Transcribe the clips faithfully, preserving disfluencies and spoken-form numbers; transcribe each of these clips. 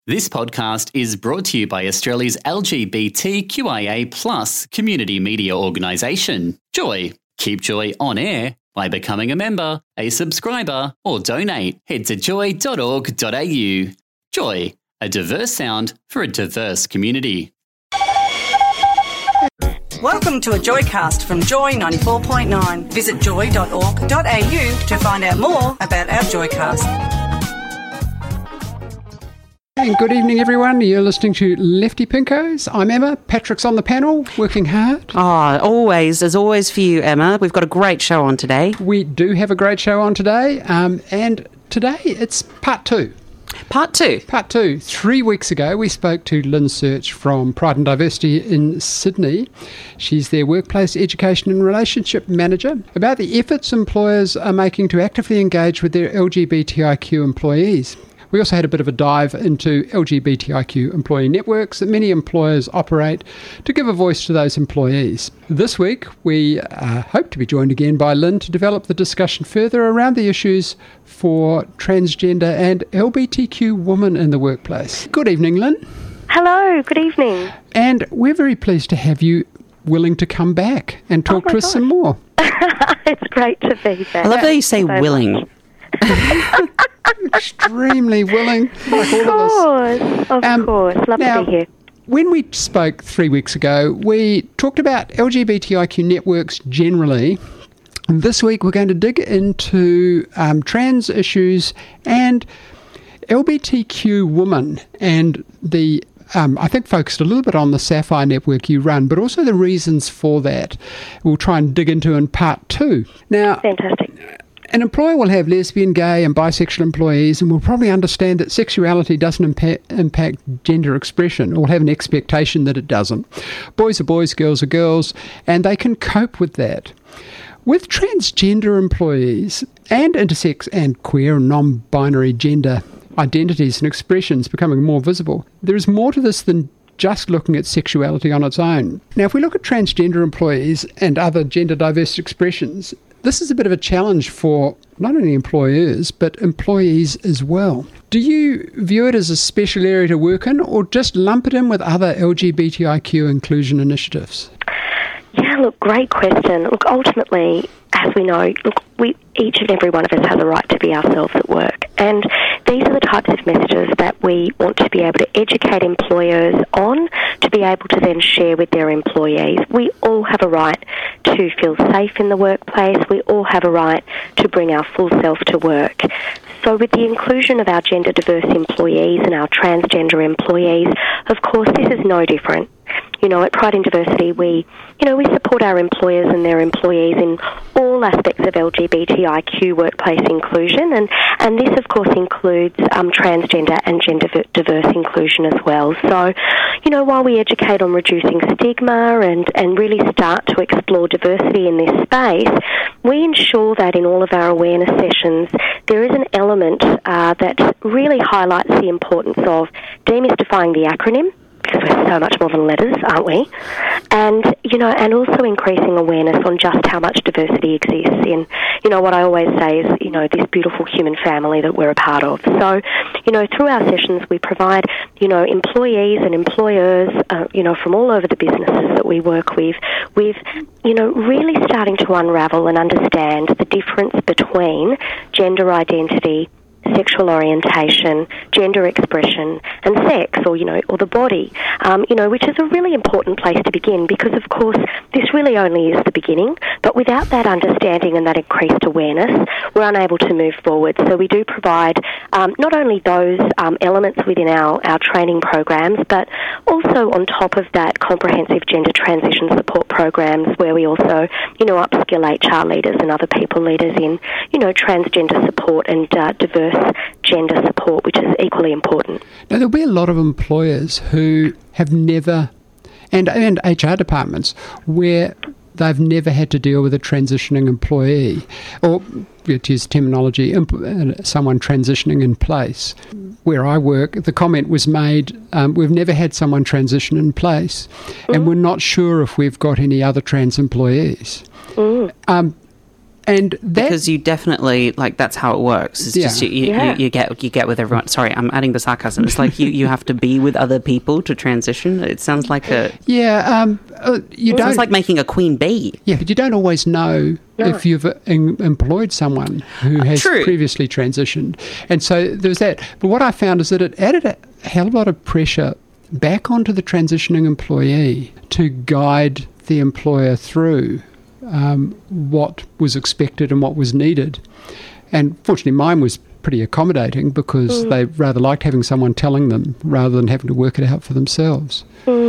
This podcast is brought to you by Australia's L G B T Q I A plus community media organisation, Joy. Keep Joy on air by becoming a member, a subscriber, or donate. Head to joy dot org dot a u. Joy, a diverse sound for a diverse community. Welcome to a Joycast from Joy ninety-four point nine. Visit joy dot org dot a u to find out more about our Joycast. And good evening, everyone. You're listening to Lefty Pinkos. I'm Emma. Patrick's on the panel, working hard. Oh, always, as always for you, Emma. We've got a great show on today. We do have a great show on today, um, and today it's part two. Part two. Part two. Three weeks ago, we spoke to Lynn Search from Pride and Diversity in Sydney. She's their Workplace Education and Relationship Manager, about the efforts employers are making to actively engage with their L G B T I Q employees. We also had a bit of a dive into L G B T I Q employee networks that many employers operate to give a voice to those employees. This week, we uh, hope to be joined again by Lynn to develop the discussion further around the issues for transgender and L G B T Q women in the workplace. Good evening, Lynn. Hello, good evening. And we're very pleased to have you willing to come back and talk oh to us gosh. some more. It's great to be back. I love that you say so willing. Extremely willing, like all Of of us. course, of Um, course. Love now, to be here. When we spoke three weeks ago, we talked about L G B T I Q networks generally. And this week, we're going to dig into um, trans issues and L G B T Q women and the Um, I think focused a little bit on the Sapphire network you run, but also the reasons for that. We'll try and dig into in part two. Now, Fantastic. an employer will have lesbian, gay and bisexual employees and will probably understand that sexuality doesn't impa- impact gender expression, or have an expectation that it doesn't. Boys are boys, girls are girls, and they can cope with that. With transgender employees and intersex and queer and non-binary gender identities and expressions becoming more visible, there is more to this than just looking at sexuality on its own. Now, if we look at transgender employees and other gender diverse expressions, this is a bit of a challenge for not only employers, but employees as well. Do you view it as a special area to work in, or just lump it in with other L G B T I Q inclusion initiatives? Yeah, look, great question. Look, ultimately, as we know, look, we each and every one of us has a right to be ourselves at work. And these are the types of messages that we want to be able to educate employers on, to be able to then share with their employees. We all have a right to feel safe in the workplace. We all have a right to bring our full self to work. So with the inclusion of our gender diverse employees and our transgender employees, of course, this is no different. You know, at Pride and Diversity, we, you know, we support our employers and their employees in all aspects of L G B T I Q workplace inclusion, and, and this, of course, includes um, transgender and gender diverse inclusion as well. So, you know, while we educate on reducing stigma and, and really start to explore diversity in this space, we ensure that in all of our awareness sessions, there is an element uh, that really highlights the importance of demystifying the acronym, because we're so much more than letters, aren't we? And, you know, and also increasing awareness on just how much diversity exists in, you know, what I always say is, you know, this beautiful human family that we're a part of. So, you know, through our sessions, we provide, you know, employees and employers, uh, you know, from all over the businesses that we work with, with, you know, really starting to unravel and understand the difference between gender identity, sexual orientation, gender expression, and sex, or, you know, or the body, um, you know, which is a really important place to begin, because, of course, this really only is the beginning, but without that understanding and that increased awareness, we're unable to move forward. So we do provide um, not only those um, elements within our, our training programs, but also on top of that, comprehensive gender transition support programs where we also, you know, upskill H R leaders and other people leaders in, you know, transgender support and uh, diverse gender support, which is equally important. Now, there'll be a lot of employers who have never, and, and H R departments, where they've never had to deal with a transitioning employee, or, to use terminology, someone transitioning in place. Where I work, the comment was made, um, we've never had someone transition in place, mm. and we're not sure if we've got any other trans employees. Mm. Um, And that, because you definitely, like, that's how it works. It's Yeah. just you, you, Yeah. you, you get you get with everyone. Sorry, I'm adding the sarcasm. It's like you, you have to be with other people to transition. It sounds like a yeah, um, uh, you it don't sounds like making a queen bee. Yeah, but you don't always know No. if you've uh, em- employed someone who has True. previously transitioned. And so there was that. But what I found is that it added a hell of a lot of pressure back onto the transitioning employee to guide the employer through um, what was expected and what was needed. And fortunately, mine was pretty accommodating because they rather liked having someone telling them rather than having to work it out for themselves.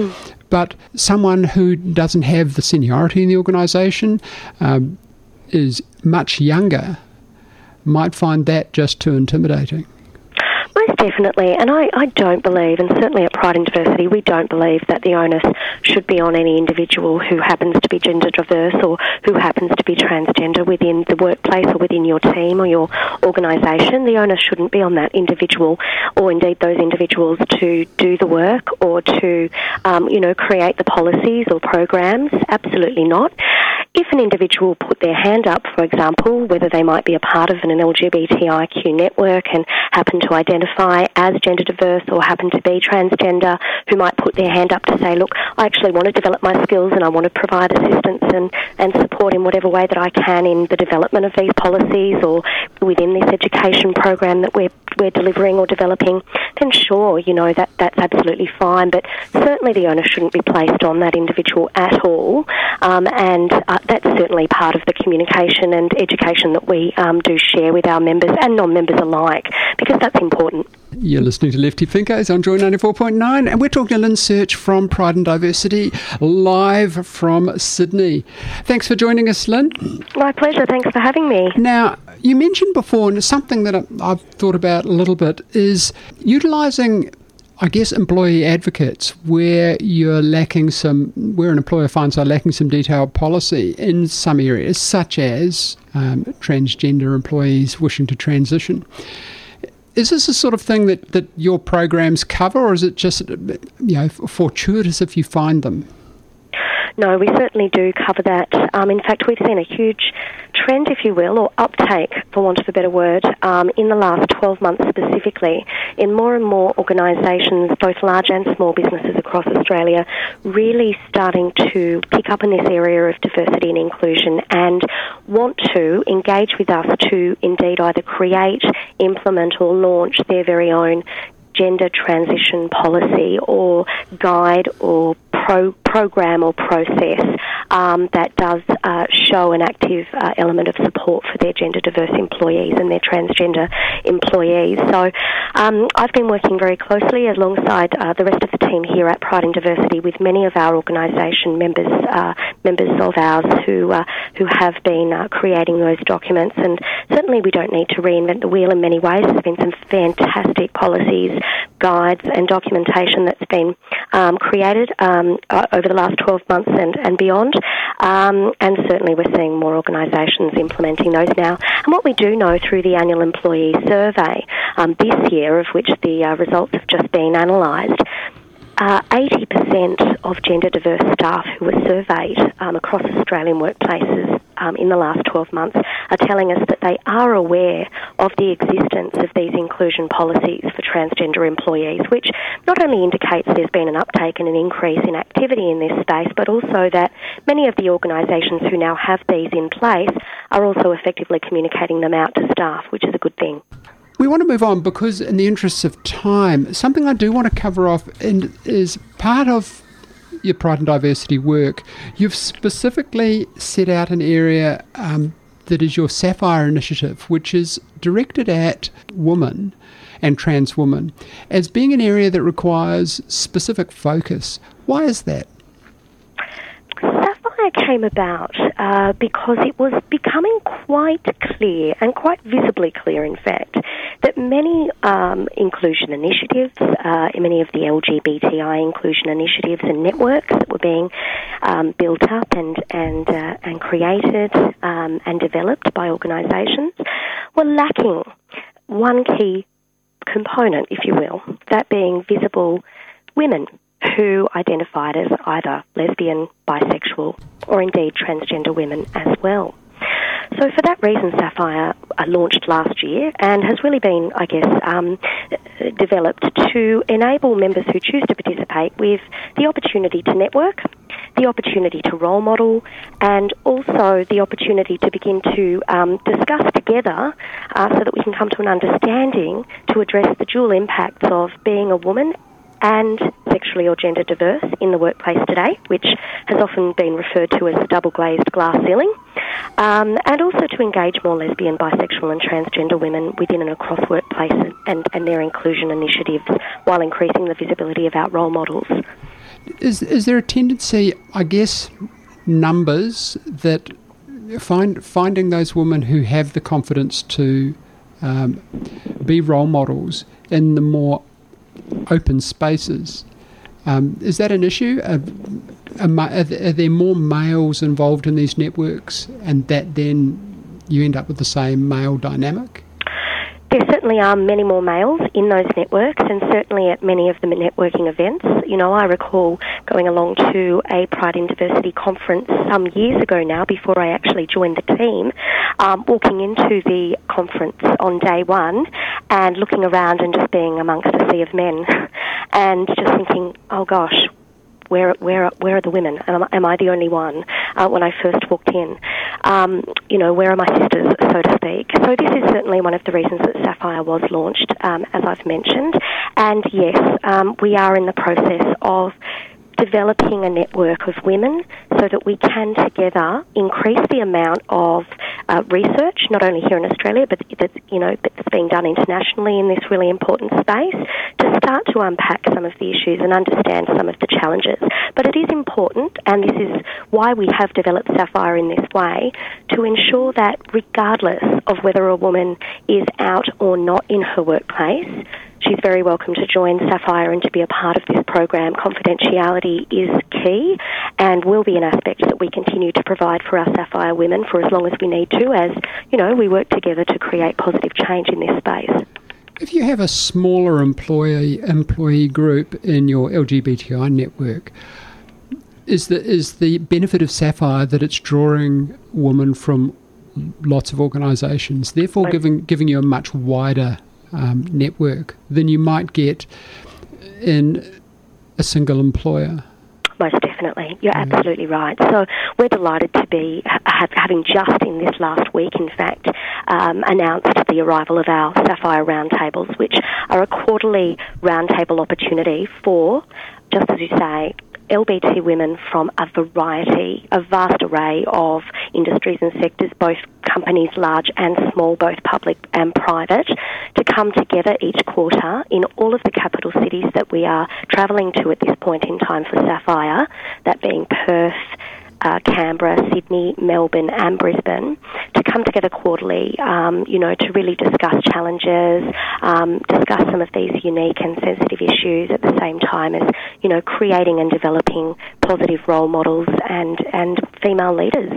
But someone who doesn't have the seniority in the organisation, um, is much younger, might find that just too intimidating. Most definitely, and I, I don't believe, and certainly at Pride and Diversity, we don't believe that the onus should be on any individual who happens to be gender diverse or who happens to be transgender within the workplace or within your team or your organisation. The onus shouldn't be on that individual or indeed those individuals to do the work or to, um, you know, create the policies or programs. Absolutely not. If an individual put their hand up, for example, whether they might be a part of an L G B T I Q network and happen to identify as gender diverse or happen to be transgender, who might put their hand up to say, look, I actually want to develop my skills and I want to provide assistance and, and support in whatever way that I can in the development of these policies or within this education program that we're we're delivering or developing, then sure, you know, that that's absolutely fine. But certainly the onus shouldn't be placed on that individual at all. Um, and uh, that's certainly part of the communication and education that we um, do share with our members and non-members alike, because that's important. You're listening to Lefty Thinkers on Joy ninety-four point nine, and we're talking to Lynn Search from Pride and Diversity, live from Sydney. Thanks for joining us, Lynn. My pleasure. Thanks for having me. Now, you mentioned before, and something that I've thought about a little bit, is utilising, I guess, employee advocates where you're lacking some, where an employer finds they're lacking some detailed policy in some areas, such as um, transgender employees wishing to transition. Is this the sort of thing that, that your programs cover, or is it just, you know, fortuitous if you find them? No, we certainly do cover that. Um, in fact, we've seen a huge trend, if you will, or uptake, for want of a better word, um, in the last twelve months specifically, in more and more organisations, both large and small businesses across Australia, really starting to pick up in this area of diversity and inclusion and want to engage with us to indeed either create, implement or launch their very own gender transition policy or guide or pro- program or process um, that does uh, show an active uh, element of support for their gender diverse employees and their transgender employees. So um, I've been working very closely alongside uh, the rest of the team here at Pride and Diversity with many of our organisation members, uh, members of ours who uh, who have been uh, creating those documents. And certainly we don't need to reinvent the wheel in many ways. There's been some fantastic policies, guides and documentation that's been um, created um, over the last twelve months and, and beyond. Um, and certainly we're seeing more organisations implementing those now. And what we do know through the annual employee survey um, this year, of which the uh, results have just been analysed, Uh, eighty percent of gender diverse staff who were surveyed um, across Australian workplaces um, in the last twelve months are telling us that they are aware of the existence of these inclusion policies for transgender employees, which not only indicates there's been an uptake and an increase in activity in this space, but also that many of the organisations who now have these in place are also effectively communicating them out to staff, which is a good thing. We want to move on because, in the interests of time, something I do want to cover off and is part of your Pride and Diversity work. You've specifically set out an area um, that is your Sapphire initiative, which is directed at women and trans women, as being an area that requires specific focus. Why is that? Sapphire came about uh, because it was becoming quite clear, and quite visibly clear in fact, that many um, inclusion initiatives, uh, many of the L G B T I inclusion initiatives and networks that were being um, built up and and uh, and created um, and developed by organisations were lacking one key component, if you will, that being visible women who identified as either lesbian, bisexual, or indeed transgender women as well. So for that reason, Sapphire uh, launched last year and has really been, I guess, um, developed to enable members who choose to participate with the opportunity to network, the opportunity to role model, and also the opportunity to begin to um, discuss together uh, so that we can come to an understanding to address the dual impacts of being a woman and sexually or gender diverse in the workplace today, which has often been referred to as the double-glazed glass ceiling, um, and also to engage more lesbian, bisexual and transgender women within and across workplace and, and their inclusion initiatives while increasing the visibility of our role models. Is is there a tendency, I guess, numbers that find finding those women who have the confidence to um, be role models in the more open spaces, um, is that an issue? Are, are, are there more males involved in these networks, and that then you end up with the same male dynamic? There certainly are many more males in those networks, and certainly at many of the networking events. You know, I recall going along to a Pride in Diversity conference some years ago now, before I actually joined the team, um, walking into the conference on day one and looking around and just being amongst a sea of men and just thinking, oh gosh, Where, where, where are the women? Am I, am I the only one? Uh, when I first walked in, um, you know, where are my sisters, so to speak? So this is certainly one of the reasons that Sapphire was launched, um, as I've mentioned. And yes, um, we are in the process of developing a network of women so that we can together increase the amount of uh, research, not only here in Australia, but that's, you know, that's being done internationally in this really important space, to start to unpack some of the issues and understand some of the challenges. But it is important, and this is why we have developed Sapphire in this way, to ensure that regardless of whether a woman is out or not in her workplace, she's very welcome to join Sapphire and to be a part of this program. Confidentiality is key and will be an aspect that we continue to provide for our Sapphire women for as long as we need to, as, you know, we work together to create positive change in this space. If you have a smaller employee employee group in your L G B T I network, is the is the benefit of Sapphire that it's drawing women from lots of organisations, therefore giving giving you a much wider um, network than you might get in a single employer? Most definitely. You're mm. absolutely right. So we're delighted to be, ha- having just in this last week, in fact, um, announced the arrival of our Sapphire Roundtables, which are a quarterly roundtable opportunity for, just as you say, L G B T women from a variety, a vast array of industries and sectors, both companies large and small, both public and private, to come together each quarter in all of the capital cities that we are travelling to at this point in time for Sapphire, that being Perth, Uh, Canberra, Sydney, Melbourne and Brisbane, to come together quarterly, um, you know, to really discuss challenges, um, discuss some of these unique and sensitive issues at the same time as, you know, creating and developing positive role models and, and female leaders.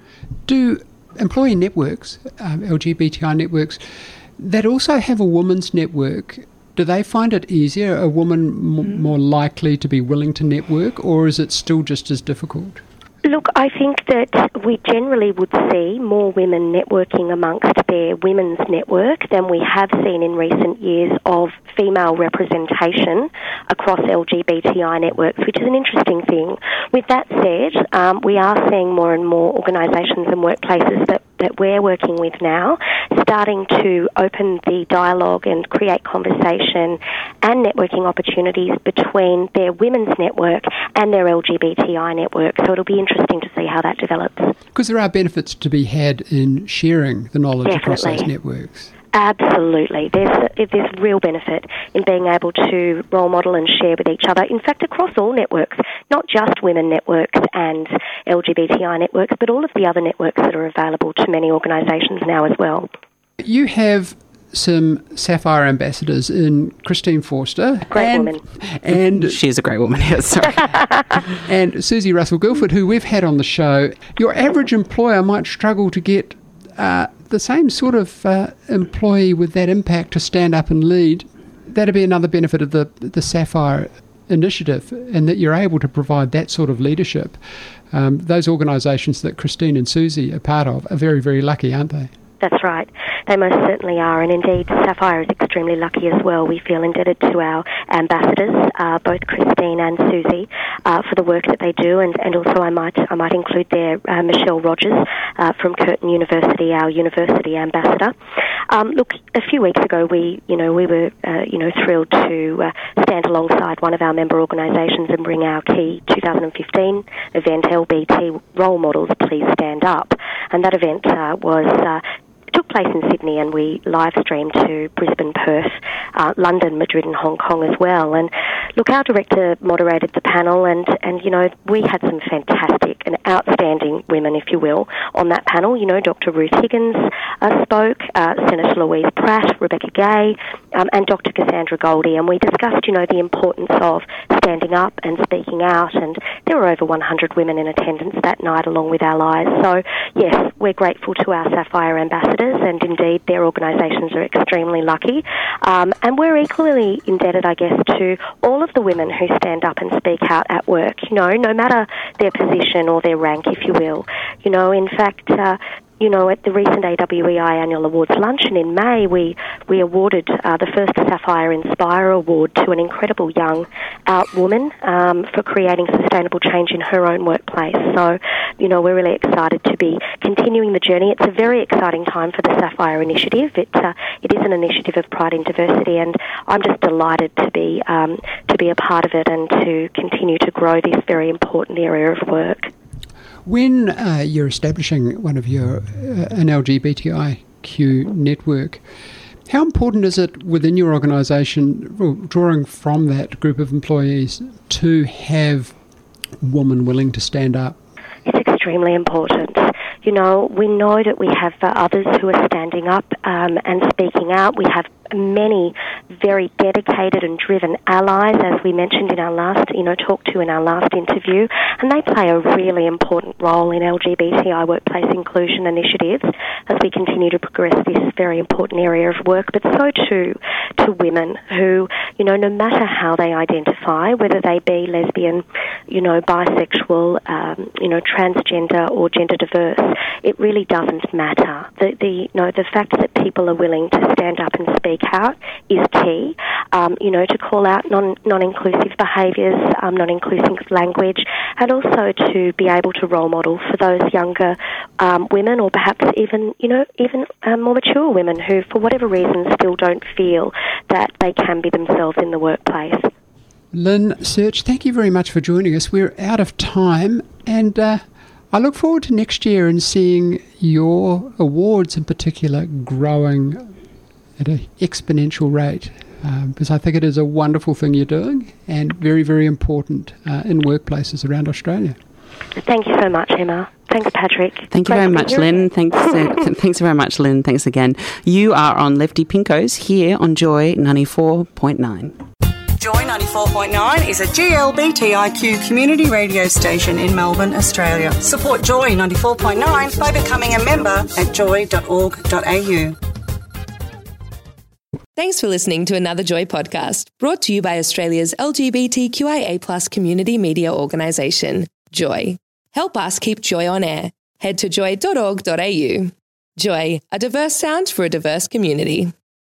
Do employee networks, um, L G B T I networks, that also have a women's network, do they find it easier, a woman m- mm. more likely to be willing to network, or is it still just as difficult? Look, I think that we generally would see more women networking amongst their women's network than we have seen in recent years of female representation across L G B T I networks, which is an interesting thing. With that said, um, we are seeing more and more organisations and workplaces that, that we're working with now starting to open the dialogue and create conversation and networking opportunities between their women's network and their L G B T I network. So it'll be interesting to see how that develops. Because there are benefits to be had in sharing the knowledge Definitely. across those networks. Absolutely. There's there's real benefit in being able to role model and share with each other. In fact, across all networks, not just women networks and L G B T I networks, but all of the other networks that are available to many organisations now as well. You have some Sapphire ambassadors in Christine Forster. Great and, woman. And she's a great woman, yes, sorry. and Susie Russell-Guilford, who we've had on the show. Your average employer might struggle to get uh, the same sort of uh, employee with that impact to stand up and lead. That'd be another benefit of the the Sapphire initiative and that you're able to provide that sort of leadership. Um, those organisations that Christine and Susie are part of are very, very lucky, aren't they? That's right. They most certainly are, and indeed Sapphire is extremely lucky as well. We feel indebted to our ambassadors, uh, both Christine and Susie, uh, for the work that they do, and, and also I might I might include there uh, Michelle Rogers uh, from Curtin University, our university ambassador. Um, look, a few weeks ago we you know we were uh, you know thrilled to uh, stand alongside one of our member organisations and bring our key two thousand fifteen event, L B T Role Models Please Stand Up, and that event uh, was. Uh, took place in Sydney, and we live streamed to Brisbane, Perth, uh, London, Madrid and Hong Kong as well. And look, our director moderated the panel, and, and you know, we had some fantastic and outstanding women, if you will, on that panel. You know, Doctor Ruth Higgins uh, spoke, uh, Senator Louise Pratt, Rebecca Gay, um, and Doctor Cassandra Goldie, and we discussed, you know, the importance of standing up and speaking out, and there were over one hundred women in attendance that night along with allies. So, yes, we're grateful to our Sapphire ambassadors, and indeed their organisations are extremely lucky. Um, and we're equally indebted, I guess, to all of the women who stand up and speak out at work, you know, no matter their position or their rank, if you will. You know, in fact, uh, you know, at the recent A W E I Annual Awards luncheon in May, we, we awarded uh, the first Sapphire Inspire Award to an incredible young out woman um, for creating sustainable change in her own workplace. So, you know, we're really excited to be continuing the journey. It's a very exciting time for the Sapphire Initiative. It, uh, it is an initiative of pride in diversity, and I'm just delighted to be, um, to be a part of it and to continue to grow this very important area of work. When uh, you're establishing one of your, uh, an L G B T I Q network, how important is it within your organisation, drawing from that group of employees, to have women willing to stand up? It's extremely important. You know, we know that we have uh, others who are standing up um, and speaking out. We have many very dedicated and driven allies, as we mentioned in our last, you know, talk to in our last interview, and they play a really important role in L G B T I workplace inclusion initiatives as we continue to progress this very important area of work, but so too to women who, you know, no matter how they identify, whether they be lesbian, you know, bisexual, um, you know, transgender or gender diverse, it really doesn't matter. The, the, you know, the fact that people are willing to stand up and speak out is key. Um, you know, to call out non, non-inclusive behaviours, um, non-inclusive language, and also to be able to role model for those younger um, women, or perhaps even, you know, even um, more mature women who, for whatever reason, still don't feel that they can be themselves in the workplace. Lynn Search, thank you very much for joining us. We're out of time, and uh, I look forward to next year and seeing your awards in particular growing at an exponential rate, um, because I think it is a wonderful thing you're doing and very, very important uh, in workplaces around Australia. Thank you so much, Emma. Thanks, Patrick. Thank you Great very much, Lynn. Thanks, uh, thanks very much, Lynn. Thanks again. You are on Lefty Pinkos here on Joy ninety-four point nine. Joy ninety-four point nine is a G L B T I Q community radio station in Melbourne, Australia. Support Joy ninety-four point nine by becoming a member at joy dot org dot a u. Thanks for listening to another Joy podcast, brought to you by Australia's L G B T Q I A plus community media organisation, Joy. Help us keep Joy on air. Head to joy dot org dot a u. Joy, a diverse sound for a diverse community.